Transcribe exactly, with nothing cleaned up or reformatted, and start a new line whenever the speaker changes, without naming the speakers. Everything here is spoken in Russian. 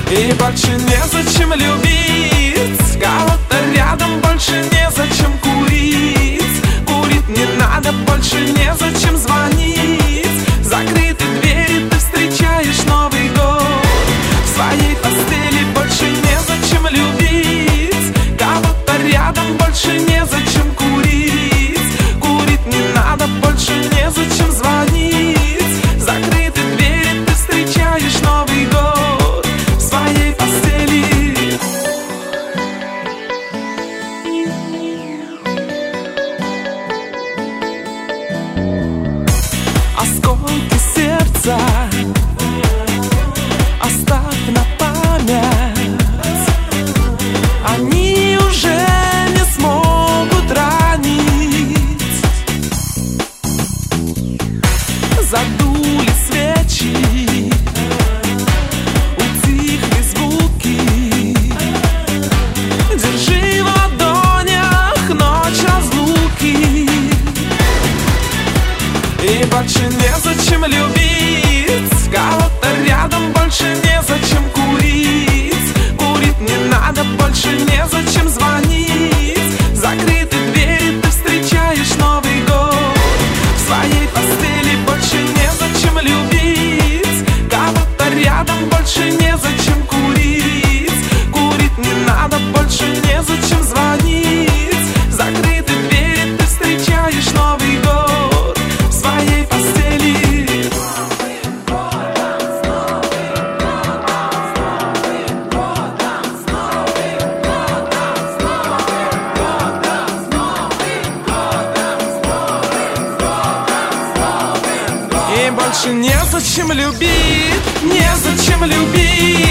И больше незачем любить кого-то рядом, больше незачем курить. Курить не надо, больше незачем звонить. Закрыты двери, ты встречаешь Новый год в своей постели. Больше незачем любить кого-то рядом, больше незачем курить. Курить не надо, больше незачем звонить. Закрыты двери, ты встречаешь Новый год в своей постели. Осколки сердца оставь на память. Они уже не смогут ранить. Задули свечи, утихли звуки. Держи в ладонях ночь разлуки. И больше незачем любить кого-то рядом, больше незачем курить. Курить не надо, больше незачем звонить. Закрыты двери, ты встречаешь Новый год в своей постели. Больше незачем любить кого-то рядом, больше незачем курить. Курить не надо, больше незачем звонить. Закрыты двери, ты встречаешь Новый год в своей постели. И больше незачем любить, незачем любить